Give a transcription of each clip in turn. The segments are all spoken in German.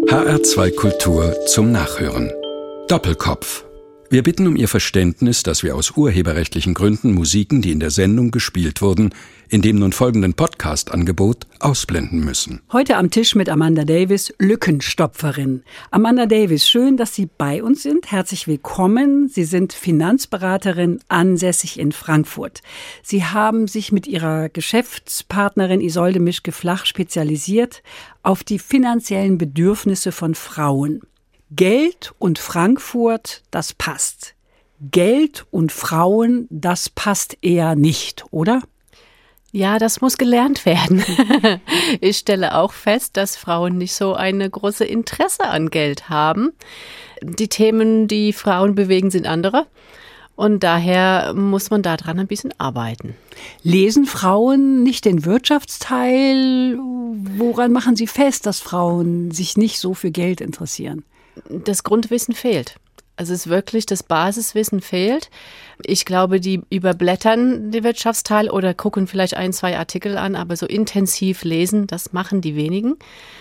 HR2 Kultur zum Nachhören. Doppelkopf. Wir bitten um Ihr Verständnis, dass wir aus urheberrechtlichen Gründen Musiken, die in der Sendung gespielt wurden, in dem nun folgenden Podcast-Angebot ausblenden müssen. Heute am Tisch mit Amanda Davis, Lückenstopferin. Amanda Davis, schön, dass Sie bei uns sind. Herzlich willkommen. Sie sind Finanzberaterin, ansässig in Frankfurt. Sie haben sich mit Ihrer Geschäftspartnerin Isolde Mischke-Flach spezialisiert auf die finanziellen Bedürfnisse von Frauen. Geld und Frankfurt, das passt. Geld und Frauen, das passt eher nicht, oder? Ja, das muss gelernt werden. Ich stelle auch fest, dass Frauen nicht so eine große Interesse an Geld haben. Die Themen, die Frauen bewegen, sind andere. Und daher muss man daran ein bisschen arbeiten. Lesen Frauen nicht den Wirtschaftsteil? Woran machen Sie fest, dass Frauen sich nicht so für Geld interessieren? Das Grundwissen fehlt. Also es ist wirklich, das Basiswissen fehlt. Ich glaube, die überblättern den Wirtschaftsteil oder gucken vielleicht 1, 2 Artikel an, aber so intensiv lesen, das machen die wenigen.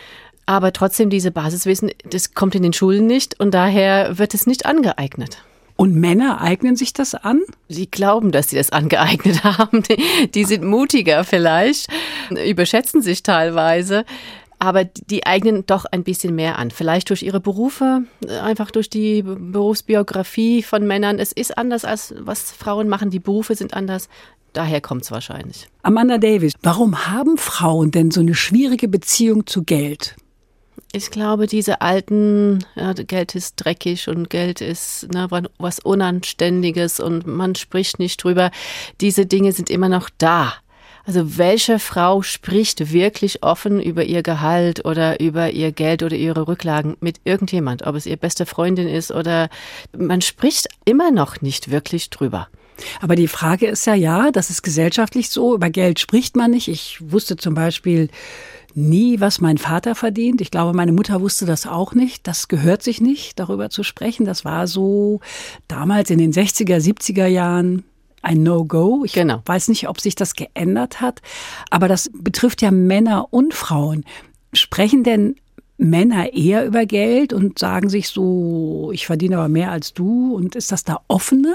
Aber trotzdem, diese Basiswissen, das kommt in den Schulen nicht und daher wird es nicht angeeignet. Und Männer eignen sich das an? Sie glauben, dass sie das angeeignet haben. Die sind mutiger vielleicht, überschätzen sich teilweise. Aber die eignen doch ein bisschen mehr an. Vielleicht durch ihre Berufe, einfach durch die Berufsbiografie von Männern. Es ist anders, als was Frauen machen. Die Berufe sind anders. Daher kommt es wahrscheinlich. Amanda Davis, warum haben Frauen denn so eine schwierige Beziehung zu Geld? Ich glaube, diese alten, Geld ist dreckig und Geld ist was Unanständiges und man spricht nicht drüber. Diese Dinge sind immer noch da. Also welche Frau spricht wirklich offen über ihr Gehalt oder über ihr Geld oder ihre Rücklagen mit irgendjemand, ob es ihre beste Freundin ist oder man spricht immer noch nicht wirklich drüber. Aber die Frage ist ja, das ist gesellschaftlich so, über Geld spricht man nicht. Ich wusste zum Beispiel nie, was mein Vater verdient. Ich glaube, meine Mutter wusste das auch nicht. Das gehört sich nicht, darüber zu sprechen. Das war so damals in den 60er, 70er Jahren ein No-Go. Ich weiß nicht, ob sich das geändert hat, aber das betrifft ja Männer und Frauen. Sprechen denn Männer eher über Geld und sagen sich so, ich verdiene aber mehr als du, und ist das da offener?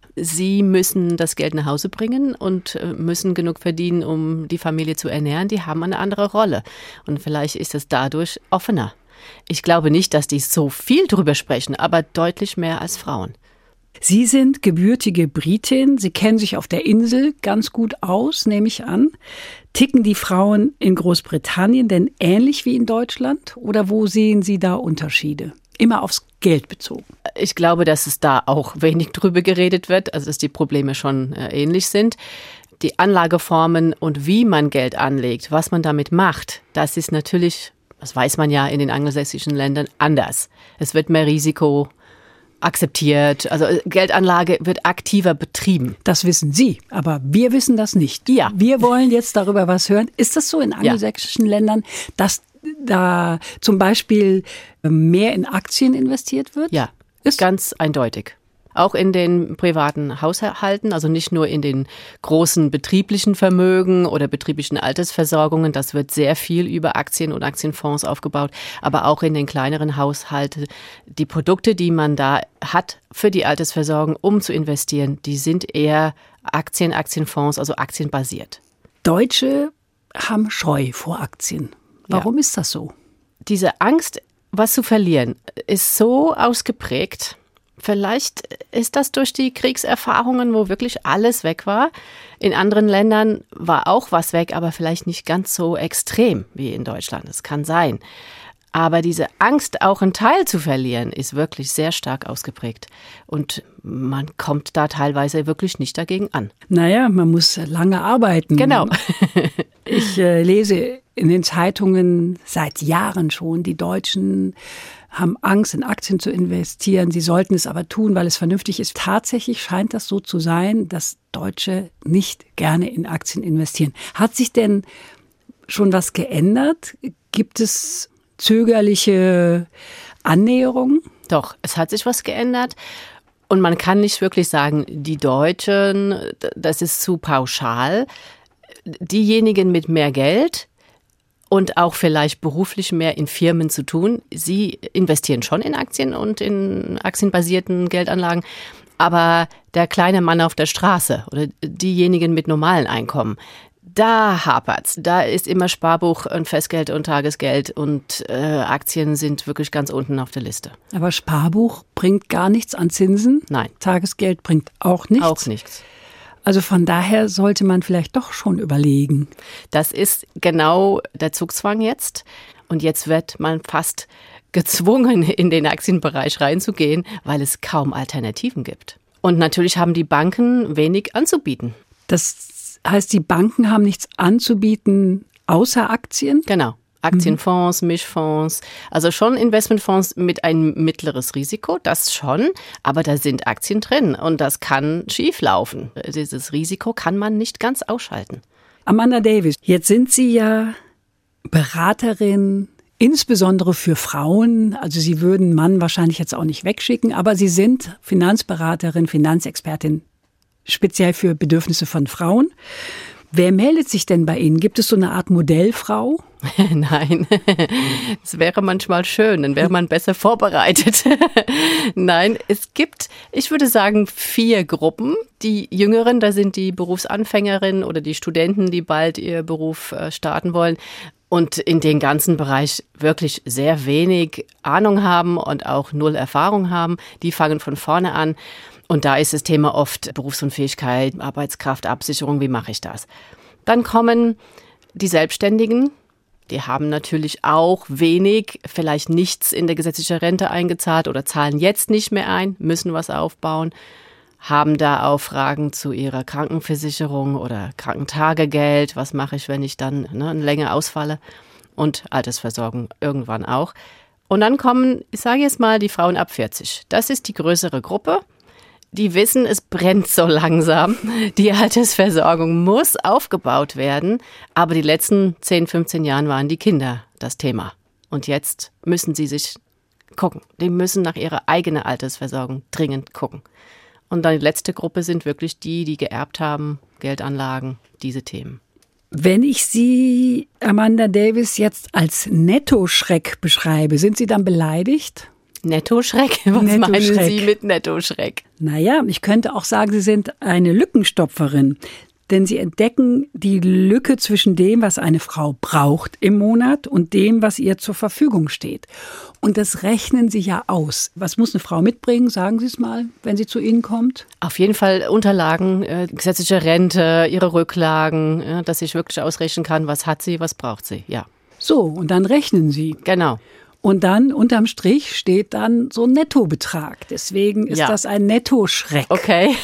Sie müssen das Geld nach Hause bringen und müssen genug verdienen, um die Familie zu ernähren. Die haben eine andere Rolle und vielleicht ist es dadurch offener. Ich glaube nicht, dass die so viel drüber sprechen, aber deutlich mehr als Frauen. Sie sind gebürtige Britin. Sie kennen sich auf der Insel ganz gut aus, nehme ich an. Ticken die Frauen in Großbritannien denn ähnlich wie in Deutschland? Oder wo sehen Sie da Unterschiede? Immer aufs Geld bezogen. Ich glaube, dass es da auch wenig drüber geredet wird, also dass die Probleme schon ähnlich sind. Die Anlageformen und wie man Geld anlegt, was man damit macht, das ist natürlich, das weiß man ja in den angelsächsischen Ländern, anders. Es wird mehr Risiko akzeptiert, also Geldanlage wird aktiver betrieben. Das wissen Sie, aber wir wissen das nicht. Ja. Wir wollen jetzt darüber was hören. Ist das so in angelsächsischen Ländern, dass da zum Beispiel mehr in Aktien investiert wird? Ja, ist ganz eindeutig. Auch in den privaten Haushalten, also nicht nur in den großen betrieblichen Vermögen oder betrieblichen Altersversorgungen. Das wird sehr viel über Aktien und Aktienfonds aufgebaut, aber auch in den kleineren Haushalten. Die Produkte, die man da hat für die Altersversorgung, um zu investieren, die sind eher Aktienfonds, also aktienbasiert. Deutsche haben Scheu vor Aktien. Warum ist das so? Diese Angst, was zu verlieren, ist so ausgeprägt. Vielleicht ist das durch die Kriegserfahrungen, wo wirklich alles weg war. In anderen Ländern war auch was weg, aber vielleicht nicht ganz so extrem wie in Deutschland. Das kann sein. Aber diese Angst, auch einen Teil zu verlieren, ist wirklich sehr stark ausgeprägt. Und man kommt da teilweise wirklich nicht dagegen an. Naja, man muss lange arbeiten. Genau. Ich lese in den Zeitungen seit Jahren schon, die Deutschen haben Angst, in Aktien zu investieren. Sie sollten es aber tun, weil es vernünftig ist. Tatsächlich scheint das so zu sein, dass Deutsche nicht gerne in Aktien investieren. Hat sich denn schon was geändert? Gibt es zögerliche Annäherungen? Doch, es hat sich was geändert. Und man kann nicht wirklich sagen, die Deutschen, das ist zu pauschal. Diejenigen mit mehr Geld und auch vielleicht beruflich mehr in Firmen zu tun. Sie investieren schon in Aktien und in aktienbasierten Geldanlagen, aber der kleine Mann auf der Straße oder diejenigen mit normalen Einkommen, da hapert's. Da ist immer Sparbuch und Festgeld und Tagesgeld und Aktien sind wirklich ganz unten auf der Liste. Aber Sparbuch bringt gar nichts an Zinsen? Nein. Tagesgeld bringt auch nichts? Auch nichts. Also von daher sollte man vielleicht doch schon überlegen. Das ist genau der Zugzwang jetzt. Und jetzt wird man fast gezwungen, in den Aktienbereich reinzugehen, weil es kaum Alternativen gibt. Und natürlich haben die Banken wenig anzubieten. Das heißt, die Banken haben nichts anzubieten außer Aktien? Genau. Aktienfonds, Mischfonds, also schon Investmentfonds mit ein mittleres Risiko, das schon, aber da sind Aktien drin und das kann schief laufen. Dieses Risiko kann man nicht ganz ausschalten. Amanda Davis, jetzt sind Sie ja Beraterin, insbesondere für Frauen. Also Sie würden einen Mann wahrscheinlich jetzt auch nicht wegschicken, aber Sie sind Finanzberaterin, Finanzexpertin, speziell für Bedürfnisse von Frauen. Wer meldet sich denn bei Ihnen? Gibt es so eine Art Modellfrau? Nein, es wäre manchmal schön, dann wäre man besser vorbereitet. Nein, es gibt, ich würde sagen, 4 Gruppen. Die Jüngeren, da sind die Berufsanfängerinnen oder die Studenten, die bald ihr Beruf starten wollen und in den ganzen Bereich wirklich sehr wenig Ahnung haben und auch 0 Erfahrung haben. Die fangen von vorne an. Und da ist das Thema oft Berufsunfähigkeit, Arbeitskraftabsicherung, wie mache ich das? Dann kommen die Selbstständigen, die haben natürlich auch wenig, vielleicht nichts in der gesetzliche Rente eingezahlt oder zahlen jetzt nicht mehr ein, müssen was aufbauen, haben da auch Fragen zu ihrer Krankenversicherung oder Krankentagegeld, was mache ich, wenn ich dann länger ausfalle und Altersversorgung irgendwann auch. Und dann kommen, ich sage jetzt mal, die Frauen ab 40. Das ist die größere Gruppe. Die wissen, es brennt so langsam. Die Altersversorgung muss aufgebaut werden. Aber die letzten 10, 15 Jahren waren die Kinder das Thema. Und jetzt müssen sie sich gucken. Die müssen nach ihrer eigenen Altersversorgung dringend gucken. Und dann die letzte Gruppe sind wirklich die, die geerbt haben, Geldanlagen, diese Themen. Wenn ich Sie, Amanda Davis, jetzt als Nettoschreck beschreibe, sind Sie dann beleidigt? Nettoschreck? Was meinen Sie mit Nettoschreck? Naja, ich könnte auch sagen, Sie sind eine Lückenstopferin. Denn Sie entdecken die Lücke zwischen dem, was eine Frau braucht im Monat und dem, was ihr zur Verfügung steht. Und das rechnen Sie ja aus. Was muss eine Frau mitbringen, sagen Sie es mal, wenn sie zu Ihnen kommt? Auf jeden Fall Unterlagen, gesetzliche Rente, ihre Rücklagen, dass ich wirklich ausrechnen kann, was hat sie, was braucht sie, ja. So, und dann rechnen Sie. Genau. Und dann unterm Strich steht dann so ein Nettobetrag. Deswegen ist das ein Nettoschreck. Okay.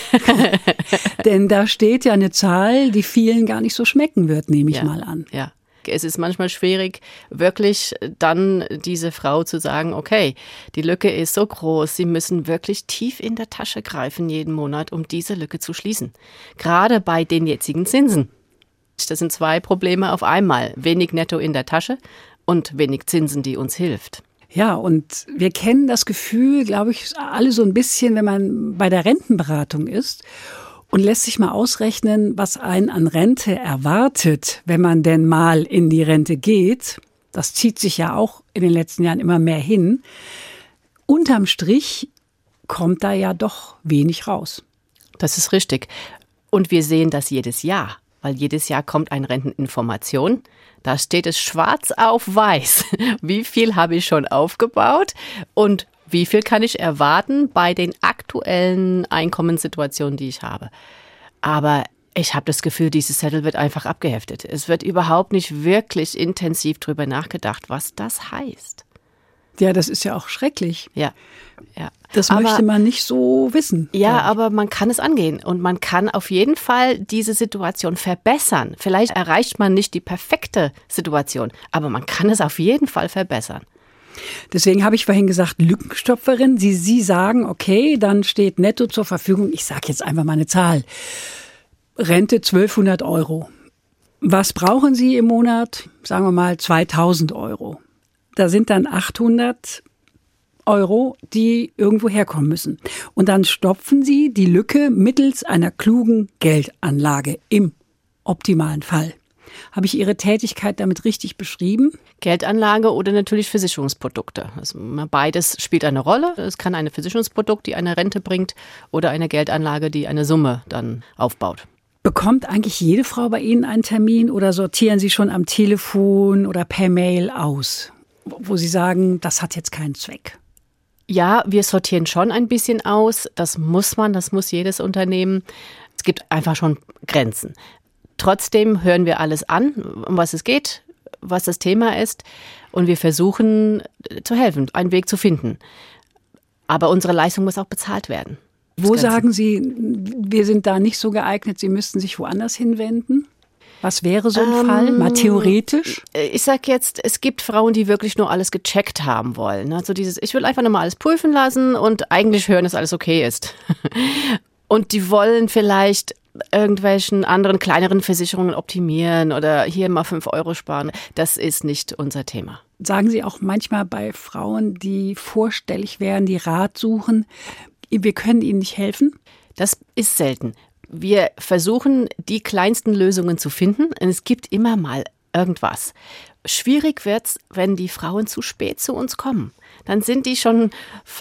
Denn da steht ja eine Zahl, die vielen gar nicht so schmecken wird, nehme ich mal an. Ja. Es ist manchmal schwierig, wirklich dann diese Frau zu sagen, okay, die Lücke ist so groß, Sie müssen wirklich tief in der Tasche greifen jeden Monat, um diese Lücke zu schließen. Gerade bei den jetzigen Zinsen. Das sind 2 Probleme auf einmal. Wenig Netto in der Tasche und wenig Zinsen, die uns hilft. Ja, und wir kennen das Gefühl, glaube ich, alle so ein bisschen, wenn man bei der Rentenberatung ist und lässt sich mal ausrechnen, was einen an Rente erwartet, wenn man denn mal in die Rente geht. Das zieht sich ja auch in den letzten Jahren immer mehr hin. Unterm Strich kommt da ja doch wenig raus. Das ist richtig. Und wir sehen das jedes Jahr, weil jedes Jahr kommt eine Renteninformation. Da steht es schwarz auf weiß. Wie viel habe ich schon aufgebaut und wie viel kann ich erwarten bei den aktuellen Einkommenssituationen, die ich habe. Aber ich habe das Gefühl, dieses Zettel wird einfach abgeheftet. Es wird überhaupt nicht wirklich intensiv drüber nachgedacht, was das heißt. Ja, das ist ja auch schrecklich. Ja. Das möchte man nicht so wissen. Ja, aber man kann es angehen und man kann auf jeden Fall diese Situation verbessern. Vielleicht erreicht man nicht die perfekte Situation, aber man kann es auf jeden Fall verbessern. Deswegen habe ich vorhin gesagt, Lückenstopferin. Sie sagen, okay, dann steht netto zur Verfügung. Ich sage jetzt einfach mal eine Zahl. Rente 1.200 €. Was brauchen Sie im Monat? Sagen wir mal 2.000 €. Da sind dann 800 €, die irgendwo herkommen müssen. Und dann stopfen Sie die Lücke mittels einer klugen Geldanlage im optimalen Fall. Habe ich Ihre Tätigkeit damit richtig beschrieben? Geldanlage oder natürlich Versicherungsprodukte. Also beides spielt eine Rolle. Es kann eine Versicherungsprodukt, die eine Rente bringt, oder eine Geldanlage, die eine Summe dann aufbaut. Bekommt eigentlich jede Frau bei Ihnen einen Termin oder sortieren Sie schon am Telefon oder per Mail aus, wo Sie sagen, das hat jetzt keinen Zweck? Ja, wir sortieren schon ein bisschen aus. Das muss jedes Unternehmen. Es gibt einfach schon Grenzen. Trotzdem hören wir alles an, um was es geht, was das Thema ist. Und wir versuchen zu helfen, einen Weg zu finden. Aber unsere Leistung muss auch bezahlt werden. Wo sagen Sie, wir sind da nicht so geeignet, Sie müssten sich woanders hinwenden? Was wäre so ein Fall, mal theoretisch? Ich sag jetzt, es gibt Frauen, die wirklich nur alles gecheckt haben wollen. Also ich will einfach nur mal alles prüfen lassen und eigentlich hören, dass alles okay ist. Und die wollen vielleicht irgendwelchen anderen kleineren Versicherungen optimieren oder hier mal 5 € sparen. Das ist nicht unser Thema. Sagen Sie auch manchmal bei Frauen, die vorstellig werden, die Rat suchen, wir können ihnen nicht helfen? Das ist selten. Wir versuchen, die kleinsten Lösungen zu finden. Und es gibt immer mal irgendwas. Schwierig wird's, wenn die Frauen zu spät zu uns kommen. Dann sind die schon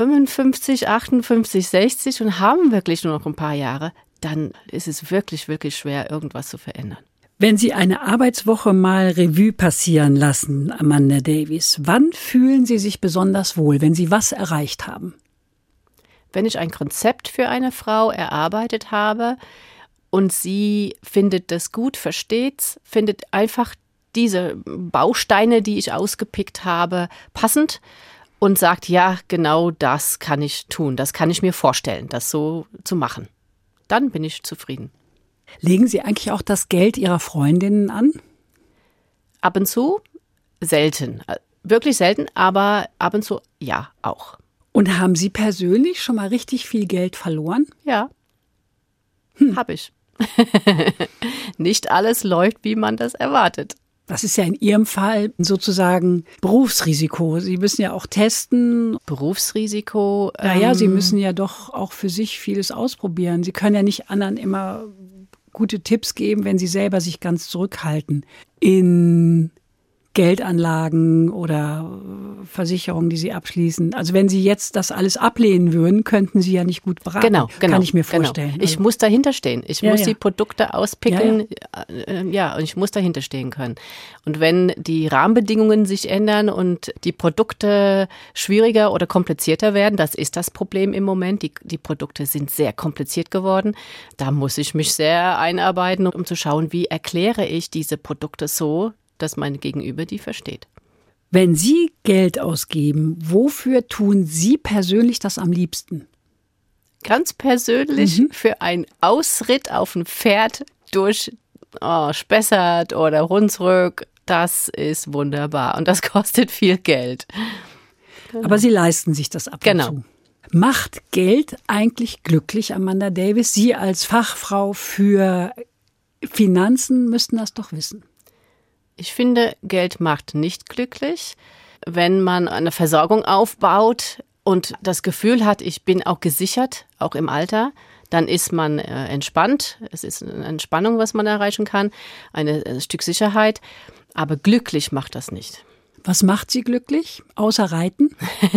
55, 58, 60 und haben wirklich nur noch ein paar Jahre. Dann ist es wirklich, wirklich schwer, irgendwas zu verändern. Wenn Sie eine Arbeitswoche mal Revue passieren lassen, Amanda Davies, wann fühlen Sie sich besonders wohl, wenn Sie was erreicht haben? Wenn ich ein Konzept für eine Frau erarbeitet habe und sie findet das gut, versteht's, findet einfach diese Bausteine, die ich ausgepickt habe, passend und sagt, ja, genau das kann ich tun, das kann ich mir vorstellen, das so zu machen. Dann bin ich zufrieden. Legen Sie eigentlich auch das Geld Ihrer Freundinnen an? Ab und zu selten, wirklich selten, aber ab und zu ja auch. Und haben Sie persönlich schon mal richtig viel Geld verloren? Ja, habe ich. Nicht alles läuft, wie man das erwartet. Das ist ja in Ihrem Fall sozusagen Berufsrisiko. Sie müssen ja auch testen. Berufsrisiko? Naja, Sie müssen ja doch auch für sich vieles ausprobieren. Sie können ja nicht anderen immer gute Tipps geben, wenn Sie selber sich ganz zurückhalten in Geldanlagen oder Versicherungen, die Sie abschließen. Also wenn Sie jetzt das alles ablehnen würden, könnten Sie ja nicht gut beraten. Genau. Kann ich mir vorstellen. Genau. Ich muss dahinter stehen. Ich muss die Produkte auspicken. Ja. Und ich muss dahinter stehen können. Und wenn die Rahmenbedingungen sich ändern und die Produkte schwieriger oder komplizierter werden, das ist das Problem im Moment. Die Produkte sind sehr kompliziert geworden. Da muss ich mich sehr einarbeiten, um zu schauen, wie erkläre ich diese Produkte so, dass mein Gegenüber die versteht. Wenn Sie Geld ausgeben, wofür tun Sie persönlich das am liebsten? Ganz persönlich für einen Ausritt auf ein Pferd durch Spessart oder Hunsrück. Das ist wunderbar und das kostet viel Geld. Genau. Aber Sie leisten sich das ab und zu. Macht Geld eigentlich glücklich, Amanda Davies? Sie als Fachfrau für Finanzen müssten das doch wissen. Ich finde, Geld macht nicht glücklich. Wenn man eine Versorgung aufbaut und das Gefühl hat, ich bin auch gesichert, auch im Alter, dann ist man entspannt. Es ist eine Entspannung, was man erreichen kann, ein Stück Sicherheit. Aber glücklich macht das nicht. Was macht Sie glücklich, außer Reiten?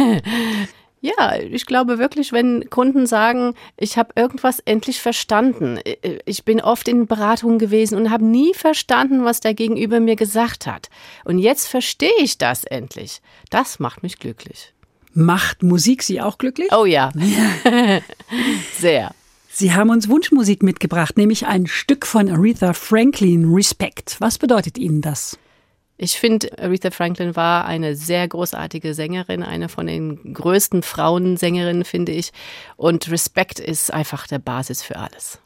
Ja, ich glaube wirklich, wenn Kunden sagen, ich habe irgendwas endlich verstanden. Ich bin oft in Beratungen gewesen und habe nie verstanden, was der Gegenüber mir gesagt hat. Und jetzt verstehe ich das endlich. Das macht mich glücklich. Macht Musik Sie auch glücklich? Oh ja, sehr. Sie haben uns Wunschmusik mitgebracht, nämlich ein Stück von Aretha Franklin, Respect. Was bedeutet Ihnen das? Ich finde, Aretha Franklin war eine sehr großartige Sängerin, eine von den größten Frauensängerinnen, finde ich. Und Respekt ist einfach der Basis für alles.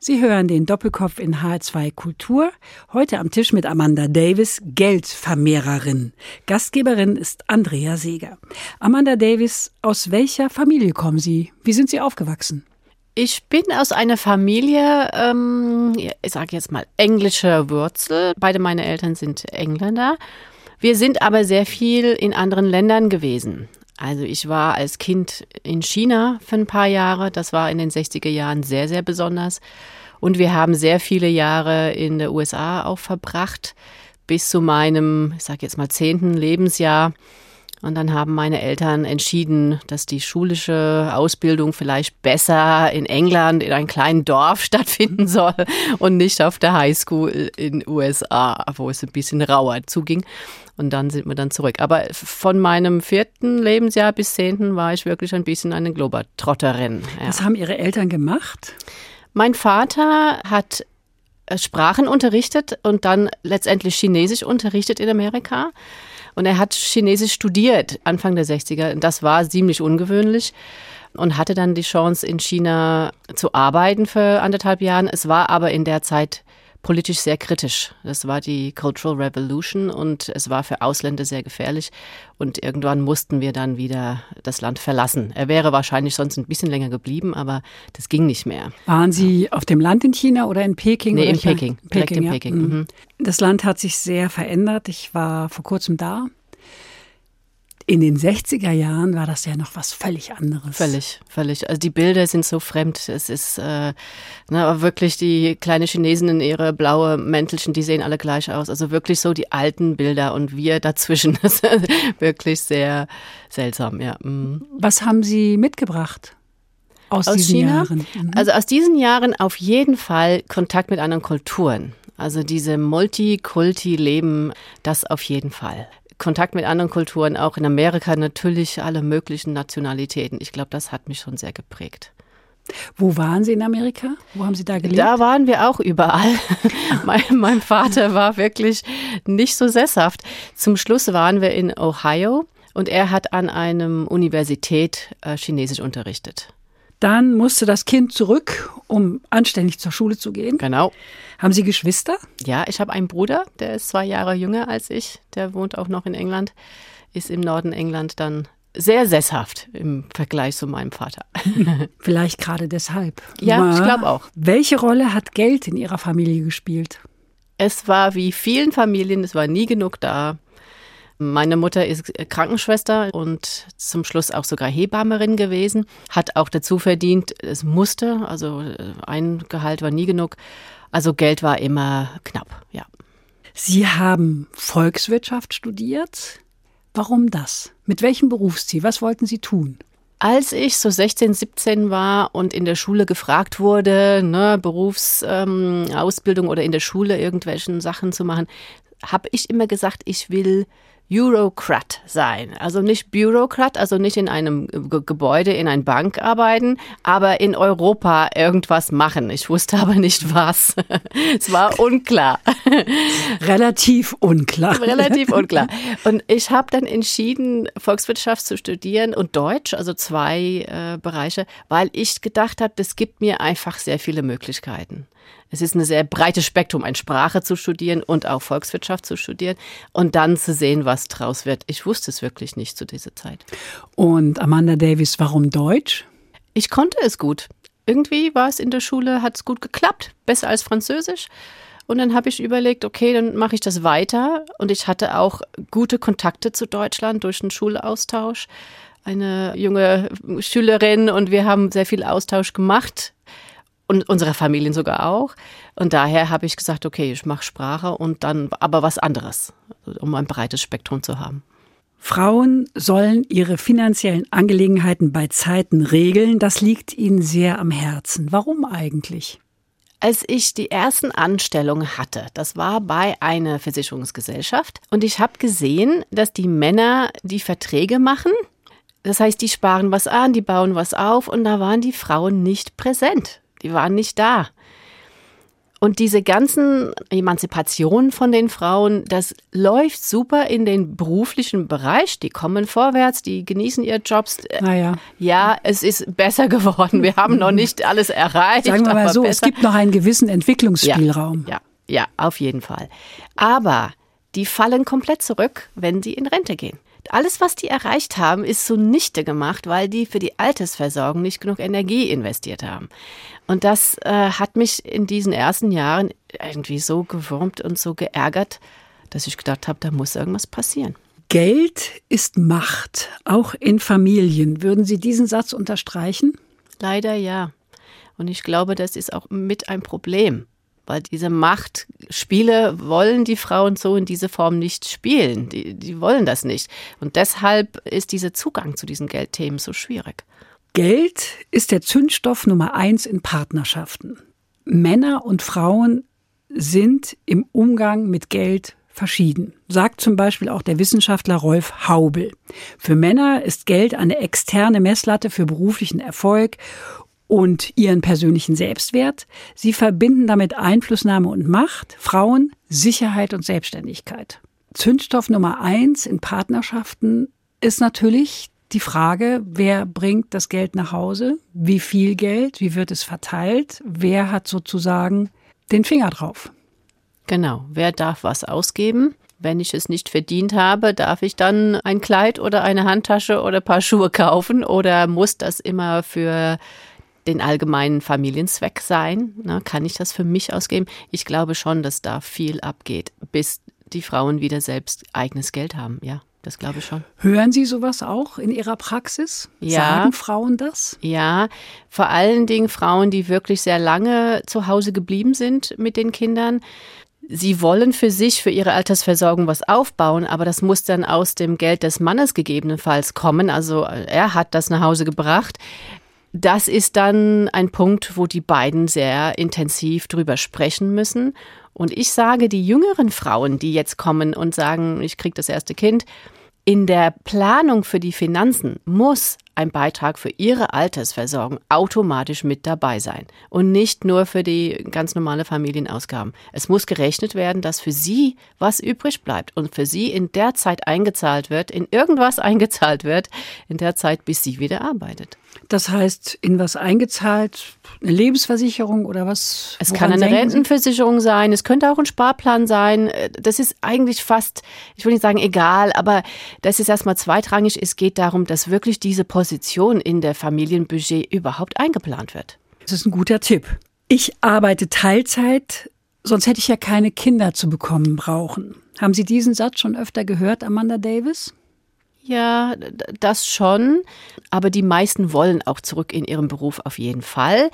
Sie hören den Doppelkopf in HR2 Kultur. Heute am Tisch mit Amanda Davis, Geldvermehrerin. Gastgeberin ist Andrea Seeger. Amanda Davis, aus welcher Familie kommen Sie? Wie sind Sie aufgewachsen? Ich bin aus einer Familie, ich sage jetzt mal englischer Wurzel. Beide meine Eltern sind Engländer. Wir sind aber sehr viel in anderen Ländern gewesen. Also ich war als Kind in China für ein paar Jahre. Das war in den 60er Jahren sehr, sehr besonders. Und wir haben sehr viele Jahre in den USA auch verbracht, bis zu meinem, ich sage jetzt mal 10. Lebensjahr. Und dann haben meine Eltern entschieden, dass die schulische Ausbildung vielleicht besser in England, in einem kleinen Dorf stattfinden soll und nicht auf der Highschool in den USA, wo es ein bisschen rauer zuging. Und dann sind wir dann zurück. Aber von meinem 4. Lebensjahr bis 10. war ich wirklich ein bisschen eine Globetrotterin. Ja. Was haben Ihre Eltern gemacht? Mein Vater hat Sprachen unterrichtet und dann letztendlich Chinesisch unterrichtet in Amerika. Und er hat Chinesisch studiert, Anfang der 60er. Das war ziemlich ungewöhnlich und hatte dann die Chance, in China zu arbeiten für 1,5 Jahre. Es war aber in der Zeit politisch sehr kritisch. Das war die Cultural Revolution und es war für Ausländer sehr gefährlich. Und irgendwann mussten wir dann wieder das Land verlassen. Er wäre wahrscheinlich sonst ein bisschen länger geblieben, aber das ging nicht mehr. Waren Sie auf dem Land in China oder in Peking? Nee, in Peking. Direkt in Peking. Mhm. Das Land hat sich sehr verändert. Ich war vor kurzem da. In den 60er Jahren war das ja noch was völlig anderes. Völlig. Also die Bilder sind so fremd. Es ist wirklich die kleinen Chinesen in ihre blaue Mäntelchen, die sehen alle gleich aus. Also wirklich so die alten Bilder und wir dazwischen. Das ist wirklich sehr seltsam, ja. Mhm. Was haben Sie mitgebracht aus diesen China? Jahren? Mhm. Also aus diesen Jahren auf jeden Fall Kontakt mit anderen Kulturen. Also diese Multikulti-Leben, das auf jeden Fall. Kontakt mit anderen Kulturen, auch in Amerika natürlich alle möglichen Nationalitäten. Ich glaube, das hat mich schon sehr geprägt. Wo waren Sie in Amerika? Wo haben Sie da gelebt? Da waren wir auch überall. Mein Vater war wirklich nicht so sesshaft. Zum Schluss waren wir in Ohio und er hat an einer Universität Chinesisch unterrichtet. Dann musste das Kind zurück, um anständig zur Schule zu gehen. Genau. Haben Sie Geschwister? Ja, ich habe einen Bruder, der ist 2 Jahre jünger als ich. Der wohnt auch noch in England, ist im Norden England dann sehr sesshaft im Vergleich zu meinem Vater. Vielleicht gerade deshalb. Ja, ich glaube auch. Welche Rolle hat Geld in Ihrer Familie gespielt? Es war wie vielen Familien, es war nie genug da. Meine Mutter ist Krankenschwester und zum Schluss auch sogar Hebammerin gewesen, hat auch dazu verdient, es musste, also ein Gehalt war nie genug, also Geld war immer knapp, ja. Sie haben Volkswirtschaft studiert. Warum das? Mit welchem Berufsziel? Was wollten Sie tun? Als ich so 16, 17 war und in der Schule gefragt wurde, Berufsausbildung oder in der Schule irgendwelchen Sachen zu machen, habe ich immer gesagt, ich will Eurocrat sein. Also nicht Bürokrat, also nicht in einem Gebäude, in einer Bank arbeiten, aber in Europa irgendwas machen. Ich wusste aber nicht was. Es war unklar. Relativ unklar. Und ich habe dann entschieden, Volkswirtschaft zu studieren und Deutsch, also 2 Bereiche, weil ich gedacht habe, das gibt mir einfach sehr viele Möglichkeiten. Es ist ein sehr breites Spektrum, eine Sprache zu studieren und auch Volkswirtschaft zu studieren und dann zu sehen, was draus wird. Ich wusste es wirklich nicht zu dieser Zeit. Und Amanda Davis, warum Deutsch? Ich konnte es gut. Irgendwie war es in der Schule, hat es gut geklappt, besser als Französisch. Und dann habe ich überlegt, okay, dann mache ich das weiter. Und ich hatte auch gute Kontakte zu Deutschland durch einen Schulaustausch. Eine junge Schülerin und wir haben sehr viel Austausch gemacht. Und unsere Familien sogar auch. Und daher habe ich gesagt, okay, ich mache Sprache und dann aber was anderes, um ein breites Spektrum zu haben. Frauen sollen ihre finanziellen Angelegenheiten bei Zeiten regeln. Das liegt ihnen sehr am Herzen. Warum eigentlich? Als ich die ersten Anstellungen hatte, das war bei einer Versicherungsgesellschaft. Und ich habe gesehen, dass die Männer die Verträge machen. Das heißt, die sparen was an, die bauen was auf und da waren die Frauen nicht präsent. Die waren nicht da. Und diese ganzen Emanzipationen von den Frauen, das läuft super in den beruflichen Bereich. Die kommen vorwärts, die genießen ihre Jobs. Naja. Ja, es ist besser geworden. Wir haben noch nicht alles erreicht. Sagen wir mal so, besser. Es gibt noch einen gewissen Entwicklungsspielraum. Ja, auf jeden Fall. Aber die fallen komplett zurück, wenn sie in Rente gehen. Alles, was die erreicht haben, ist zunichte gemacht, weil die für die Altersversorgung nicht genug Energie investiert haben. Und das hat mich in diesen ersten Jahren irgendwie so gewurmt und so geärgert, dass ich gedacht habe, da muss irgendwas passieren. Geld ist Macht, auch in Familien. Würden Sie diesen Satz unterstreichen? Leider ja. Und ich glaube, das ist auch mit ein Problem. Weil diese Machtspiele wollen die Frauen so in dieser Form nicht spielen. Die wollen das nicht. Und deshalb ist dieser Zugang zu diesen Geldthemen so schwierig. Geld ist der Zündstoff Nummer 1 in Partnerschaften. Männer und Frauen sind im Umgang mit Geld verschieden, sagt zum Beispiel auch der Wissenschaftler Rolf Haubel. Für Männer ist Geld eine externe Messlatte für beruflichen Erfolg und ihren persönlichen Selbstwert. Sie verbinden damit Einflussnahme und Macht, Frauen Sicherheit und Selbstständigkeit. Zündstoff Nummer 1 in Partnerschaften ist natürlich die Frage, wer bringt das Geld nach Hause, wie viel Geld, wie wird es verteilt, wer hat sozusagen den Finger drauf. Genau, wer darf was ausgeben? Wenn ich es nicht verdient habe, darf ich dann ein Kleid oder eine Handtasche oder ein paar Schuhe kaufen oder muss das immer für den allgemeinen Familienzweck sein? Na, kann ich das für mich ausgeben? Ich glaube schon, dass da viel abgeht, bis die Frauen wieder selbst eigenes Geld haben. Ja, das glaube ich schon. Hören Sie sowas auch in Ihrer Praxis? Ja. Sagen Frauen das? Ja, vor allen Dingen Frauen, die wirklich sehr lange zu Hause geblieben sind mit den Kindern. Sie wollen für sich, für ihre Altersversorgung was aufbauen, aber das muss dann aus dem Geld des Mannes gegebenenfalls kommen. Also er hat das nach Hause gebracht. Das ist dann ein Punkt, wo die beiden sehr intensiv drüber sprechen müssen. Und ich sage, die jüngeren Frauen, die jetzt kommen und sagen, ich kriege das erste Kind, in der Planung für die Finanzen muss ein Beitrag für ihre Altersversorgung automatisch mit dabei sein und nicht nur für die ganz normale Familienausgaben. Es muss gerechnet werden, dass für sie was übrig bleibt und für sie in der Zeit eingezahlt wird, in irgendwas eingezahlt wird, in der Zeit, bis sie wieder arbeitet. Das heißt, in was eingezahlt? Eine Lebensversicherung oder was? Es kann eine Rentenversicherung sein, es könnte auch ein Sparplan sein. Das ist eigentlich fast, ich will nicht sagen egal, aber das ist erstmal zweitrangig. Es geht darum, dass wirklich diese Position in der Familienbudget überhaupt eingeplant wird. Das ist ein guter Tipp. Ich arbeite Teilzeit, sonst hätte ich ja keine Kinder zu bekommen brauchen. Haben Sie diesen Satz schon öfter gehört, Amanda Davis? Ja, das schon. Aber die meisten wollen auch zurück in ihren Beruf auf jeden Fall.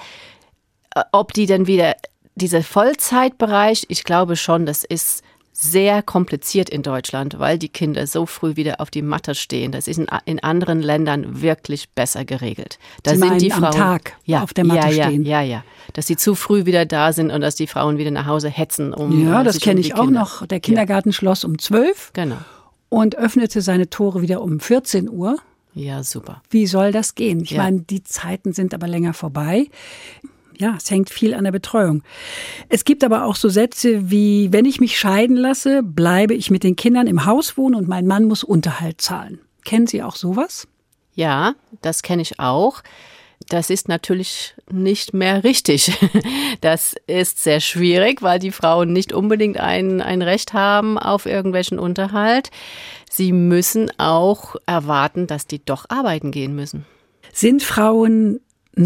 Ob die dann wieder, dieser Vollzeitbereich, ich glaube schon, das ist sehr kompliziert in Deutschland, weil die Kinder so früh wieder auf die Matte stehen. Das ist in anderen Ländern wirklich besser geregelt. Da Sie sind die am Frauen Tag auf der Matte stehen. Ja. Dass sie zu früh wieder da sind und dass die Frauen wieder nach Hause hetzen. Ja, das kenne ich auch noch. Der Kindergarten schloss um 12. Genau. Und öffnete seine Tore wieder um 14 Uhr. Ja, super. Wie soll das gehen? Ich meine, die Zeiten sind aber länger vorbei. Ja, es hängt viel an der Betreuung. Es gibt aber auch so Sätze wie, wenn ich mich scheiden lasse, bleibe ich mit den Kindern im Haus wohnen und mein Mann muss Unterhalt zahlen. Kennen Sie auch sowas? Ja, das kenne ich auch. Das ist natürlich nicht mehr richtig. Das ist sehr schwierig, weil die Frauen nicht unbedingt ein Recht haben auf irgendwelchen Unterhalt. Sie müssen auch erwarten, dass die doch arbeiten gehen müssen. Sind Frauen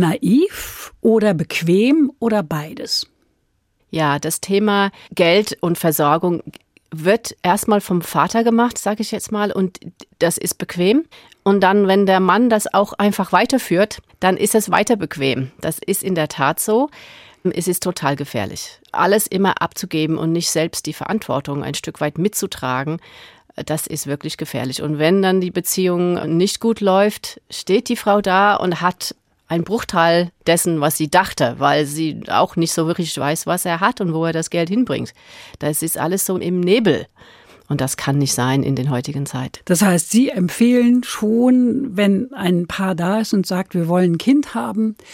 naiv oder bequem oder beides? Ja, das Thema Geld und Versorgung wird erstmal vom Vater gemacht, sage ich jetzt mal, und das ist bequem. Und dann, wenn der Mann das auch einfach weiterführt, dann ist es weiter bequem. Das ist in der Tat so. Es ist total gefährlich. Alles immer abzugeben und nicht selbst die Verantwortung ein Stück weit mitzutragen, das ist wirklich gefährlich. Und wenn dann die Beziehung nicht gut läuft, steht die Frau da und hat ein Bruchteil dessen, was sie dachte, weil sie auch nicht so wirklich weiß, was er hat und wo er das Geld hinbringt. Das ist alles so im Nebel. Und das kann nicht sein in den heutigen Zeit. Das heißt, Sie empfehlen schon, wenn ein Paar da ist und sagt, wir wollen ein Kind haben,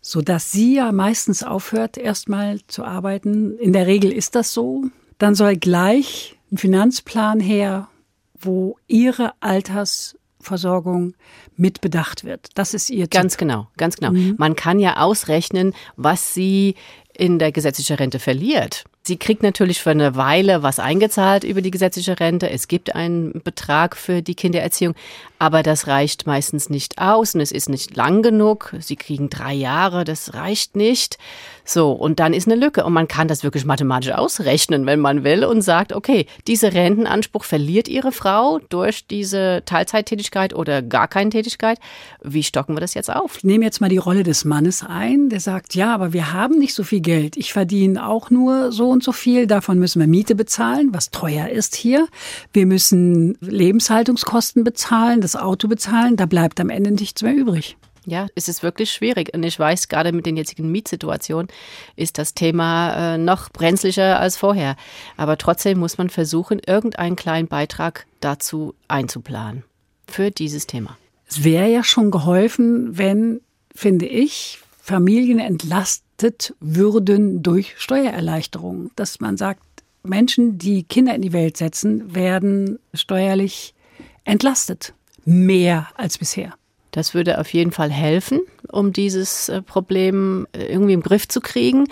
sodass sie ja meistens aufhört, erstmal zu arbeiten. In der Regel ist das so. Dann soll gleich ein Finanzplan her, wo ihre Altersversorgung mit bedacht wird. Das ist ihr Tipp. Ganz genau. Man kann ja ausrechnen, was sie in der gesetzlichen Rente verliert. Sie kriegt natürlich für eine Weile was eingezahlt über die gesetzliche Rente. Es gibt einen Betrag für die Kindererziehung, aber das reicht meistens nicht aus und es ist nicht lang genug. Sie kriegen 3 Jahre, das reicht nicht. So, und dann ist eine Lücke und man kann das wirklich mathematisch ausrechnen, wenn man will und sagt, okay, dieser Rentenanspruch verliert Ihre Frau durch diese Teilzeittätigkeit oder gar keine Tätigkeit. Wie stocken wir das jetzt auf? Ich nehme jetzt mal die Rolle des Mannes ein, der sagt, ja, aber wir haben nicht so viel Geld. Ich verdiene auch nur so und so viel. Davon müssen wir Miete bezahlen, was teuer ist hier. Wir müssen Lebenshaltungskosten bezahlen, das Auto bezahlen. Da bleibt am Ende nichts mehr übrig. Ja, es ist wirklich schwierig. Und ich weiß, gerade mit den jetzigen Mietsituationen ist das Thema noch brenzlicher als vorher. Aber trotzdem muss man versuchen, irgendeinen kleinen Beitrag dazu einzuplanen für dieses Thema. Es wäre ja schon geholfen, wenn, finde ich, Familien entlastet würden durch Steuererleichterungen. Dass man sagt, Menschen, die Kinder in die Welt setzen, werden steuerlich entlastet. Mehr als bisher. Das würde auf jeden Fall helfen, um dieses Problem irgendwie im Griff zu kriegen.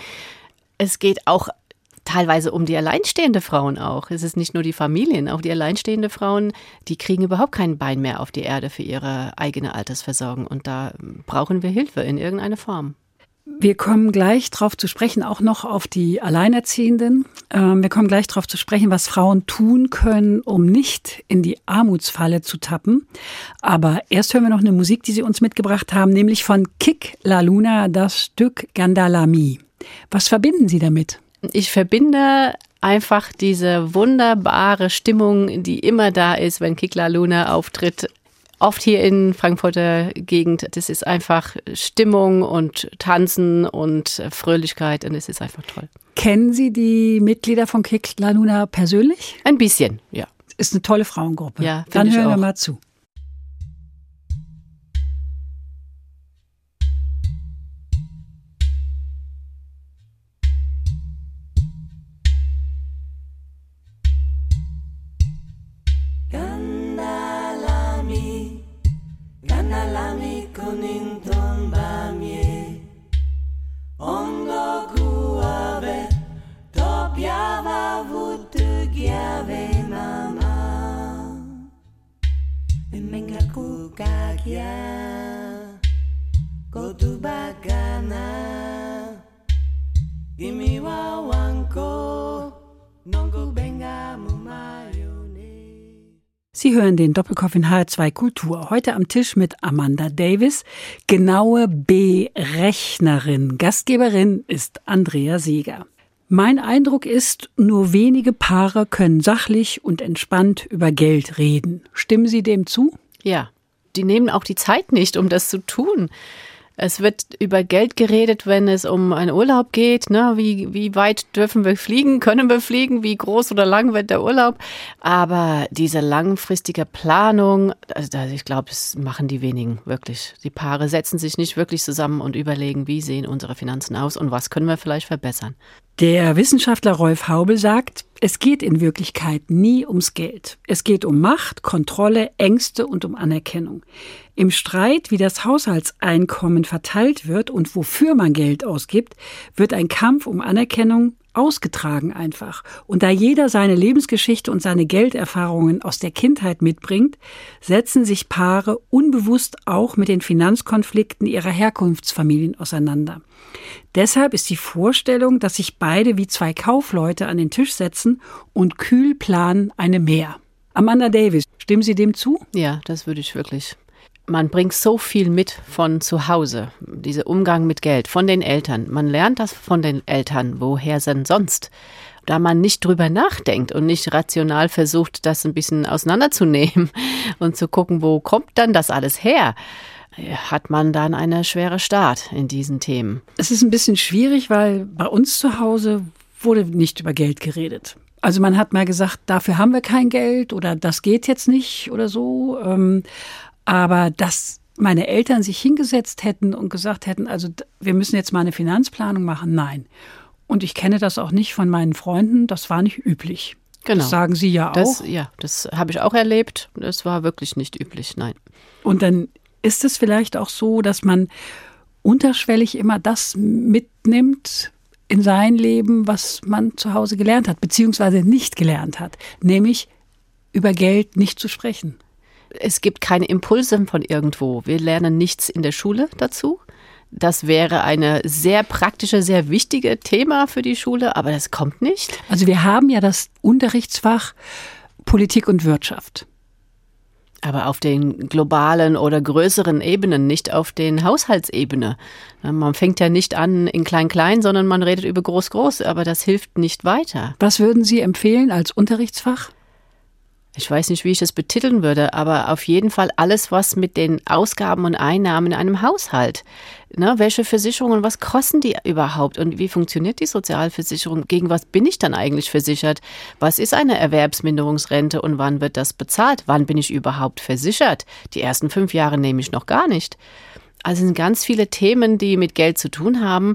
Es geht auch teilweise um die alleinstehende Frauen auch. Es ist nicht nur die Familien, auch die alleinstehende Frauen, die kriegen überhaupt kein Bein mehr auf die Erde für ihre eigene Altersversorgung. Und da brauchen wir Hilfe in irgendeiner Form. Wir kommen gleich drauf zu sprechen, auch noch auf die Alleinerziehenden. Wir kommen gleich drauf zu sprechen, was Frauen tun können, um nicht in die Armutsfalle zu tappen. Aber erst hören wir noch eine Musik, die Sie uns mitgebracht haben, nämlich von Kik La Luna, das Stück Gandalami. Was verbinden Sie damit? Ich verbinde einfach diese wunderbare Stimmung, die immer da ist, wenn Kik La Luna auftritt. Oft hier in Frankfurter Gegend, das ist einfach Stimmung und Tanzen und Fröhlichkeit und es ist einfach toll. Kennen Sie die Mitglieder von Kik La Luna persönlich? Ein bisschen, ja. Ist eine tolle Frauengruppe. Ja, dann hören wir mal zu. Gandalami kuning tombamie Ongo kuave Topiava vutugiave mama Menga kukakia Kotubagana Gimiwa wanko Nongo benga mumayone. Sie hören den Doppelkopf in HR2 Kultur. Heute am Tisch mit Amanda Davis, genaue Berechnerin. Gastgeberin ist Andrea Seeger. Mein Eindruck ist, nur wenige Paare können sachlich und entspannt über Geld reden. Stimmen Sie dem zu? Ja, die nehmen auch die Zeit nicht, um das zu tun. Es wird über Geld geredet, wenn es um einen Urlaub geht. Ne? Wie weit dürfen wir fliegen? Können wir fliegen? Wie groß oder lang wird der Urlaub? Aber diese langfristige Planung, also ich glaube, das machen die wenigen wirklich. Die Paare setzen sich nicht wirklich zusammen und überlegen, wie sehen unsere Finanzen aus und was können wir vielleicht verbessern. Der Wissenschaftler Rolf Haubel sagt, es geht in Wirklichkeit nie ums Geld. Es geht um Macht, Kontrolle, Ängste und um Anerkennung. Im Streit, wie das Haushaltseinkommen verteilt wird und wofür man Geld ausgibt, wird ein Kampf um Anerkennung ausgetragen einfach. Und da jeder seine Lebensgeschichte und seine Gelderfahrungen aus der Kindheit mitbringt, setzen sich Paare unbewusst auch mit den Finanzkonflikten ihrer Herkunftsfamilien auseinander. Deshalb ist die Vorstellung, dass sich beide wie zwei Kaufleute an den Tisch setzen und kühl planen, eine mehr. Amanda Davis, stimmen Sie dem zu? Ja, das würde ich wirklich. Man bringt so viel mit von zu Hause, dieser Umgang mit Geld, von den Eltern. Man lernt das von den Eltern, woher denn sonst? Da man nicht drüber nachdenkt und nicht rational versucht, das ein bisschen auseinanderzunehmen und zu gucken, wo kommt dann das alles her, hat man dann eine schwere Start in diesen Themen. Es ist ein bisschen schwierig, weil bei uns zu Hause wurde nicht über Geld geredet. Also man hat mal gesagt, dafür haben wir kein Geld oder das geht jetzt nicht oder so. Aber dass meine Eltern sich hingesetzt hätten und gesagt hätten, also wir müssen jetzt mal eine Finanzplanung machen. Nein. Und ich kenne das auch nicht von meinen Freunden. Das war nicht üblich. Genau. Das sagen Sie ja auch. Das habe ich auch erlebt. Das war wirklich nicht üblich, nein. Und dann ist es vielleicht auch so, dass man unterschwellig immer das mitnimmt in sein Leben, was man zu Hause gelernt hat, beziehungsweise nicht gelernt hat, nämlich über Geld nicht zu sprechen. Es gibt keine Impulse von irgendwo. Wir lernen nichts in der Schule dazu. Das wäre eine sehr praktische, sehr wichtige Thema für die Schule, aber das kommt nicht. Also wir haben ja das Unterrichtsfach Politik und Wirtschaft. Aber auf den globalen oder größeren Ebenen, nicht auf den Haushaltsebene. Man fängt ja nicht an in Klein-Klein, sondern man redet über Groß-Groß, aber das hilft nicht weiter. Was würden Sie empfehlen als Unterrichtsfach? Ich weiß nicht, wie ich es betiteln würde, aber auf jeden Fall alles, was mit den Ausgaben und Einnahmen in einem Haushalt. Ne, welche Versicherungen, was kosten die überhaupt und wie funktioniert die Sozialversicherung? Gegen was bin ich dann eigentlich versichert? Was ist eine Erwerbsminderungsrente und wann wird das bezahlt? Wann bin ich überhaupt versichert? Die ersten 5 Jahre nehme ich noch gar nicht. Also es sind ganz viele Themen, die mit Geld zu tun haben.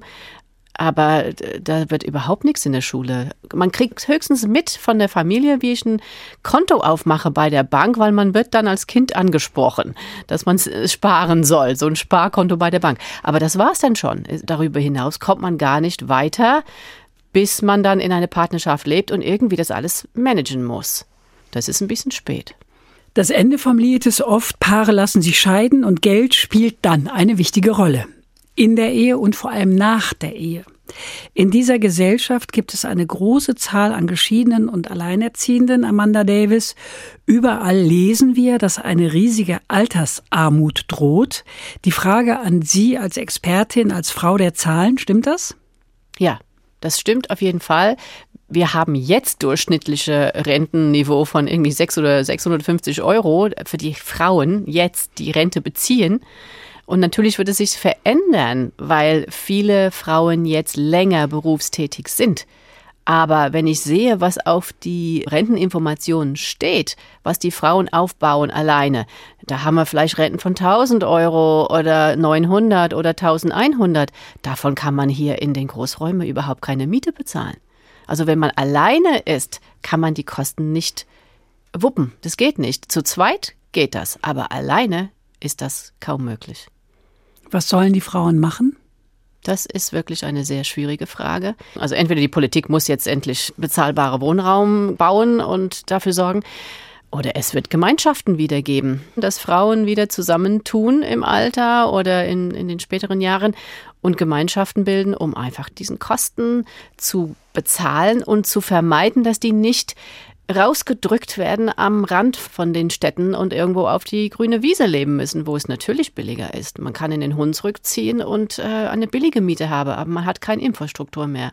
Aber da wird überhaupt nichts in der Schule. Man kriegt höchstens mit von der Familie, wie ich ein Konto aufmache bei der Bank, weil man wird dann als Kind angesprochen, dass man sparen soll, so ein Sparkonto bei der Bank. Aber das war's dann schon. Darüber hinaus kommt man gar nicht weiter, bis man dann in eine Partnerschaft lebt und irgendwie das alles managen muss. Das ist ein bisschen spät. Das Ende vom Lied ist oft, Paare lassen sich scheiden und Geld spielt dann eine wichtige Rolle. In der Ehe und vor allem nach der Ehe. In dieser Gesellschaft gibt es eine große Zahl an Geschiedenen und Alleinerziehenden, Amanda Davis. Überall lesen wir, dass eine riesige Altersarmut droht. Die Frage an Sie als Expertin, als Frau der Zahlen, stimmt das? Ja, das stimmt auf jeden Fall. Wir haben jetzt durchschnittliche Rentenniveau von irgendwie 600 oder 650 € für die Frauen jetzt die Rente beziehen. Und natürlich wird es sich verändern, weil viele Frauen jetzt länger berufstätig sind. Aber wenn ich sehe, was auf die Renteninformationen steht, was die Frauen aufbauen alleine, da haben wir vielleicht Renten von 1.000 € oder 900 oder 1.100. Davon kann man hier in den Großräumen überhaupt keine Miete bezahlen. Also wenn man alleine ist, kann man die Kosten nicht wuppen. Das geht nicht. Zu zweit geht das, aber alleine ist das kaum möglich. Was sollen die Frauen machen? Das ist wirklich eine sehr schwierige Frage. Also entweder die Politik muss jetzt endlich bezahlbare Wohnraum bauen und dafür sorgen, oder es wird Gemeinschaften wieder geben, dass Frauen wieder zusammentun im Alter oder in den späteren Jahren und Gemeinschaften bilden, um einfach diesen Kosten zu bezahlen und zu vermeiden, dass die nicht rausgedrückt werden am Rand von den Städten und irgendwo auf die grüne Wiese leben müssen, wo es natürlich billiger ist. Man kann in den Hunsrück ziehen und eine billige Miete haben, aber man hat keine Infrastruktur mehr.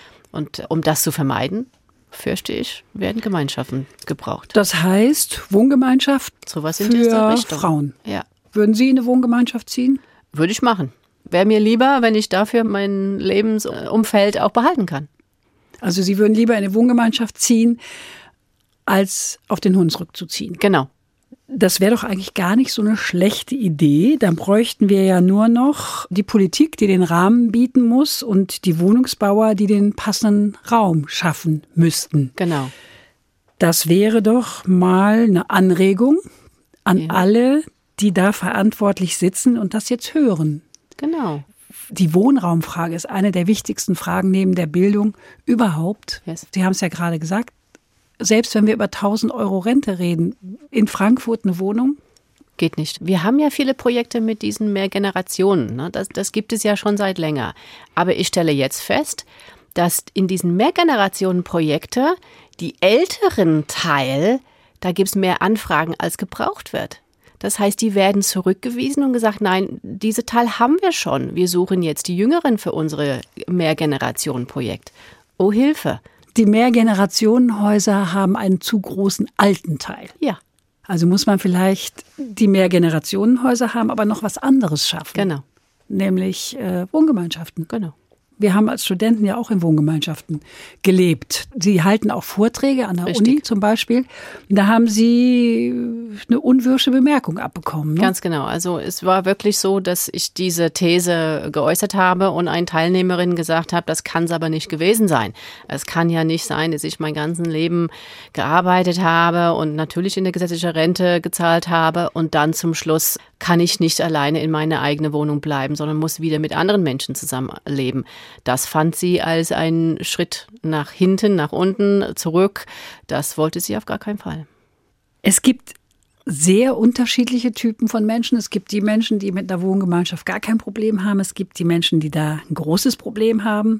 Und um das zu vermeiden, fürchte ich, werden Gemeinschaften gebraucht. Das heißt, Wohngemeinschaft so was in für dieser Richtung. Frauen. Ja. Würden Sie in eine Wohngemeinschaft ziehen? Würde ich machen. Wäre mir lieber, wenn ich dafür mein Lebensumfeld auch behalten kann. Also Sie würden lieber in eine Wohngemeinschaft ziehen, als auf den Hunsrück zu ziehen. Genau. Das wäre doch eigentlich gar nicht so eine schlechte Idee. Dann bräuchten wir ja nur noch die Politik, die den Rahmen bieten muss und die Wohnungsbauer, die den passenden Raum schaffen müssten. Genau. Das wäre doch mal eine Anregung an alle, die da verantwortlich sitzen und das jetzt hören. Genau. Die Wohnraumfrage ist eine der wichtigsten Fragen neben der Bildung überhaupt. Yes. Sie haben es ja gerade gesagt. Selbst wenn wir über 1.000 € Rente reden, in Frankfurt eine Wohnung? Geht nicht. Wir haben ja viele Projekte mit diesen Mehrgenerationen. Ne? Das gibt es ja schon seit länger. Aber ich stelle jetzt fest, dass in diesen Mehrgenerationen-Projekten die älteren Teil, da gibt es mehr Anfragen, als gebraucht wird. Das heißt, die werden zurückgewiesen und gesagt, nein, diese Teil haben wir schon. Wir suchen jetzt die Jüngeren für unsere Mehrgenerationen-Projekt. Oh, Hilfe. Die Mehrgenerationenhäuser haben einen zu großen alten Teil. Ja. Also muss man vielleicht die Mehrgenerationenhäuser haben, aber noch was anderes schaffen. Genau. Nämlich Wohngemeinschaften. Genau. Wir haben als Studenten ja auch in Wohngemeinschaften gelebt. Sie halten auch Vorträge an der Richtig. Uni zum Beispiel. Da haben Sie eine unwirsche Bemerkung abbekommen. Ne? Ganz genau. Also es war wirklich so, dass ich diese These geäußert habe und eine Teilnehmerin gesagt habe, das kann es aber nicht gewesen sein. Es kann ja nicht sein, dass ich mein ganzes Leben gearbeitet habe und natürlich in der gesetzlichen Rente gezahlt habe und dann zum Schluss kann ich nicht alleine in meine eigene Wohnung bleiben, sondern muss wieder mit anderen Menschen zusammenleben. Das fand sie als einen Schritt nach hinten, nach unten, zurück. Das wollte sie auf gar keinen Fall. Es gibt sehr unterschiedliche Typen von Menschen. Es gibt die Menschen, die mit einer Wohngemeinschaft gar kein Problem haben. Es gibt die Menschen, die da ein großes Problem haben.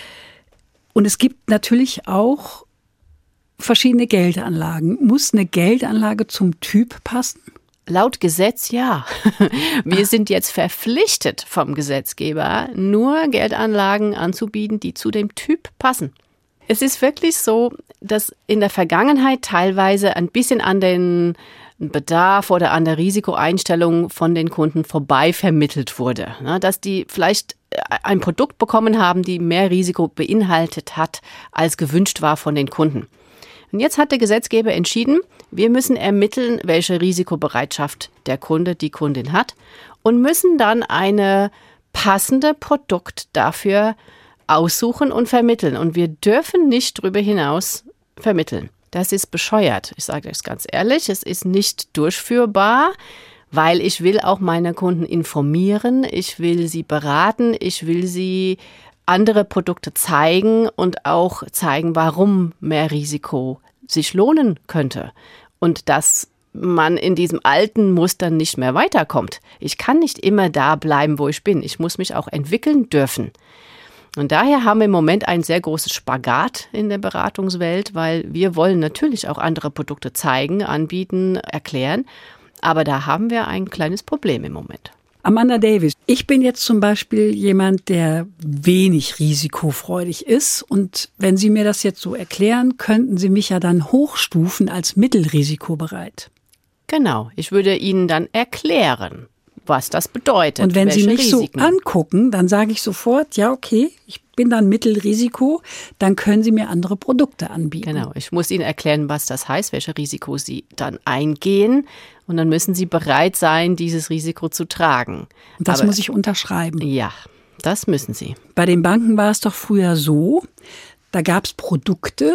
Und es gibt natürlich auch verschiedene Geldanlagen. Muss eine Geldanlage zum Typ passen? Laut Gesetz ja. Wir sind jetzt verpflichtet vom Gesetzgeber, nur Geldanlagen anzubieten, die zu dem Typ passen. Es ist wirklich so, dass in der Vergangenheit teilweise ein bisschen an den Bedarf oder an der Risikoeinstellung von den Kunden vorbei vermittelt wurde. Dass die vielleicht ein Produkt bekommen haben, die mehr Risiko beinhaltet hat, als gewünscht war von den Kunden. Und jetzt hat der Gesetzgeber entschieden, wir müssen ermitteln, welche Risikobereitschaft der Kunde, die Kundin hat und müssen dann eine passende Produkt dafür aussuchen und vermitteln. Und wir dürfen nicht darüber hinaus vermitteln. Das ist bescheuert. Ich sage das ganz ehrlich, es ist nicht durchführbar, weil ich will auch meine Kunden informieren, ich will sie beraten, ich will sie andere Produkte zeigen und auch zeigen, warum mehr Risiko sich lohnen könnte und dass man in diesem alten Muster nicht mehr weiterkommt. Ich kann nicht immer da bleiben, wo ich bin. Ich muss mich auch entwickeln dürfen. Und daher haben wir im Moment ein sehr großes Spagat in der Beratungswelt, weil wir wollen natürlich auch andere Produkte zeigen, anbieten, erklären. Aber da haben wir ein kleines Problem im Moment. Amanda Davis, ich bin jetzt zum Beispiel jemand, der wenig risikofreudig ist. Und wenn Sie mir das jetzt so erklären, könnten Sie mich ja dann hochstufen als mittelrisikobereit. Genau, ich würde Ihnen dann erklären, was das bedeutet. Und wenn Sie mich Risiken. so angucken, dann sage ich sofort, ja okay, ich bin dann Mittelrisiko, dann können Sie mir andere Produkte anbieten. Genau, ich muss Ihnen erklären, was das heißt, welche Risiko Sie dann eingehen. Und dann müssen Sie bereit sein, dieses Risiko zu tragen. Und das muss ich unterschreiben. Ja, das müssen Sie. Bei den Banken war es doch früher so, da gab es Produkte.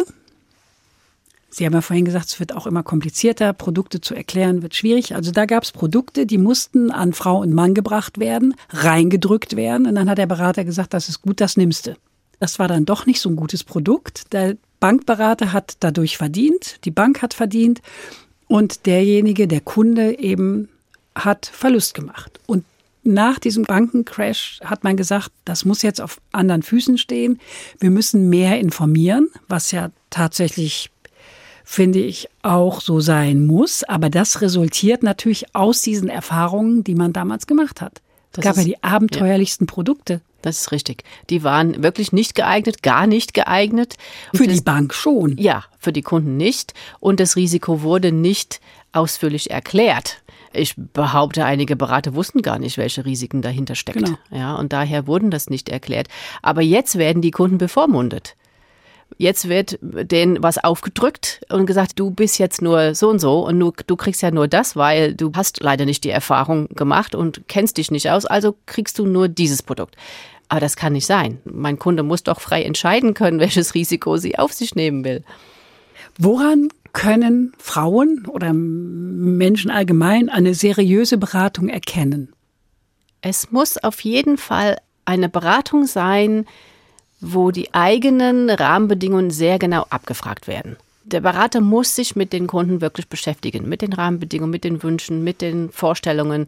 Sie haben ja vorhin gesagt, es wird auch immer komplizierter, Produkte zu erklären wird schwierig. Also da gab es Produkte, die mussten an Frau und Mann gebracht werden, reingedrückt werden. Und dann hat der Berater gesagt, das ist gut, das nimmst du. Das war dann doch nicht so ein gutes Produkt. Der Bankberater hat dadurch verdient, die Bank hat verdient und derjenige, der Kunde eben hat Verlust gemacht. Und nach diesem Bankencrash hat man gesagt, das muss jetzt auf anderen Füßen stehen. Wir müssen mehr informieren, was ja tatsächlich, finde ich, auch so sein muss. Aber das resultiert natürlich aus diesen Erfahrungen, die man damals gemacht hat. Es gab ja die abenteuerlichsten Produkte. Das ist richtig. Die waren wirklich nicht geeignet, gar nicht geeignet. Für die Bank schon. Ja, für die Kunden nicht. Und das Risiko wurde nicht ausführlich erklärt. Ich behaupte, einige Berater wussten gar nicht, welche Risiken dahinter stecken. Genau. Ja, und daher wurden das nicht erklärt. Aber jetzt werden die Kunden bevormundet. Jetzt wird denen was aufgedrückt und gesagt, du bist jetzt nur so und so und du kriegst ja nur das, weil du hast leider nicht die Erfahrung gemacht und kennst dich nicht aus, also kriegst du nur dieses Produkt. Aber das kann nicht sein. Mein Kunde muss doch frei entscheiden können, welches Risiko sie auf sich nehmen will. Woran können Frauen oder Menschen allgemein eine seriöse Beratung erkennen? Es muss auf jeden Fall eine Beratung sein, wo die eigenen Rahmenbedingungen sehr genau abgefragt werden. Der Berater muss sich mit den Kunden wirklich beschäftigen, mit den Rahmenbedingungen, mit den Wünschen, mit den Vorstellungen,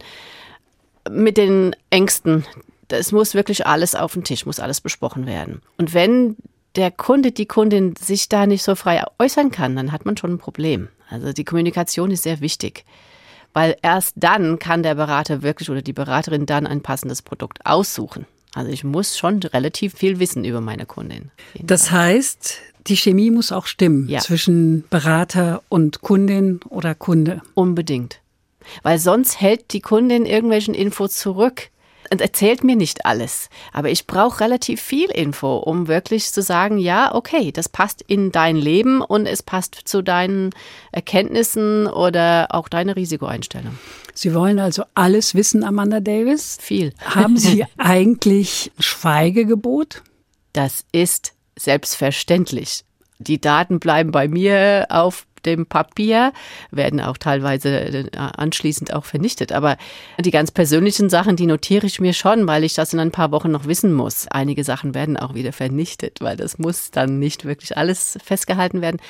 mit den Ängsten. Es muss wirklich alles auf den Tisch, muss alles besprochen werden. Und wenn der Kunde, die Kundin sich da nicht so frei äußern kann, dann hat man schon ein Problem. Also die Kommunikation ist sehr wichtig, weil erst dann kann der Berater wirklich oder die Beraterin dann ein passendes Produkt aussuchen. Also ich muss schon relativ viel wissen über meine Kundin. Das heißt, die Chemie muss auch stimmen zwischen Berater und Kundin oder Kunde. Unbedingt. Weil sonst hält die Kundin irgendwelchen Infos zurück. erzählt mir nicht alles. Aber ich brauche relativ viel Info, um wirklich zu sagen, ja, okay, das passt in dein Leben und es passt zu deinen Erkenntnissen oder auch deine Risikoeinstellung. Sie wollen also alles wissen, Amanda Davis? Viel. Haben Sie eigentlich Schweigegebot? Das ist selbstverständlich. Die Daten bleiben bei mir auf dem Papier, werden auch teilweise anschließend auch vernichtet. Aber die ganz persönlichen Sachen, die notiere ich mir schon, weil ich das in ein paar Wochen noch wissen muss. Einige Sachen werden auch wieder vernichtet, weil das muss dann nicht wirklich alles festgehalten werden.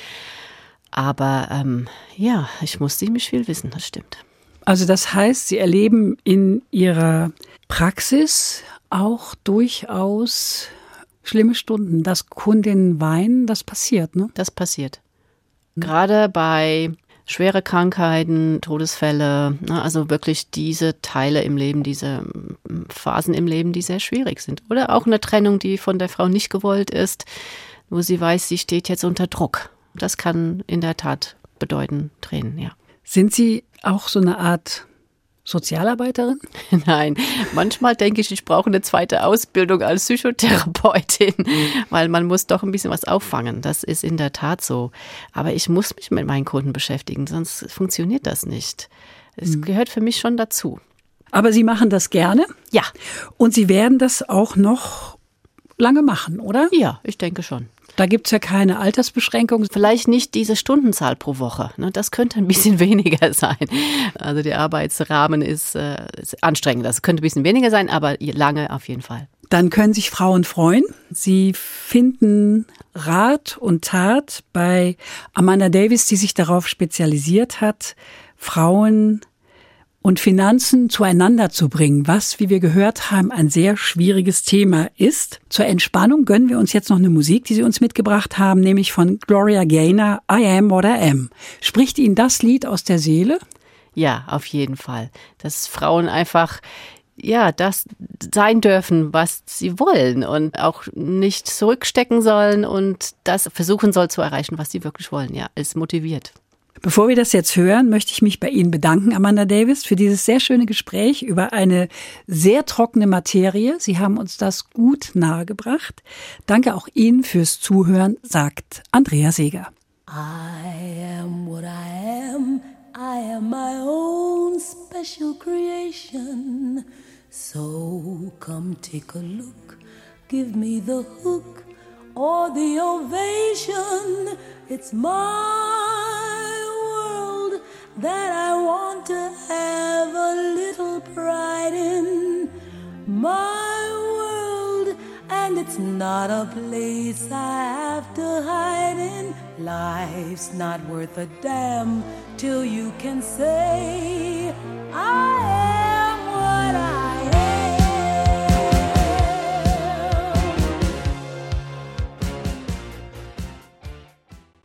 Aber ja, ich muss ziemlich viel wissen, das stimmt. Also das heißt, Sie erleben in Ihrer Praxis auch durchaus schlimme Stunden, dass Kundinnen weinen, das passiert, ne? Das passiert. Gerade bei schwere Krankheiten, Todesfälle, also wirklich diese Teile im Leben, diese Phasen im Leben, die sehr schwierig sind. Oder auch eine Trennung, die von der Frau nicht gewollt ist, wo sie weiß, sie steht jetzt unter Druck. Das kann in der Tat bedeuten Tränen, ja. Sind Sie auch so eine Art Sozialarbeiterin? Nein, manchmal denke ich brauche eine zweite Ausbildung als Psychotherapeutin, weil man muss doch ein bisschen was auffangen. Das ist in der Tat so. Aber ich muss mich mit meinen Kunden beschäftigen, sonst funktioniert das nicht. Es gehört für mich schon dazu. Aber Sie machen das gerne? Ja. Und Sie werden das auch noch lange machen, oder? Ja, ich denke schon. Da gibt es ja keine Altersbeschränkung. Vielleicht nicht diese Stundenzahl pro Woche. Das könnte ein bisschen weniger sein. Also der Arbeitsrahmen ist anstrengend. Das könnte ein bisschen weniger sein, aber lange auf jeden Fall. Dann können sich Frauen freuen. Sie finden Rat und Tat bei Amanda Davis, die sich darauf spezialisiert hat, Frauen und Finanzen zueinander zu bringen, was, wie wir gehört haben, ein sehr schwieriges Thema ist. Zur Entspannung gönnen wir uns jetzt noch eine Musik, die Sie uns mitgebracht haben, nämlich von Gloria Gaynor, I Am What I Am. Spricht Ihnen das Lied aus der Seele? Ja, auf jeden Fall. Dass Frauen einfach das sein dürfen, was sie wollen und auch nicht zurückstecken sollen und das versuchen soll zu erreichen, was sie wirklich wollen. Ja, es motiviert. Bevor wir das jetzt hören, möchte ich mich bei Ihnen bedanken, Amanda Davis, für dieses sehr schöne Gespräch über eine sehr trockene Materie. Sie haben uns das gut nahegebracht. Danke auch Ihnen fürs Zuhören, sagt Andrea Seeger. I am what I am. I am my own special creation. So come take a look. Give me the hook or the ovation. It's my world that I want to have a little pride in. My world, and it's not a place I have to hide in. Life's not worth a damn till you can say I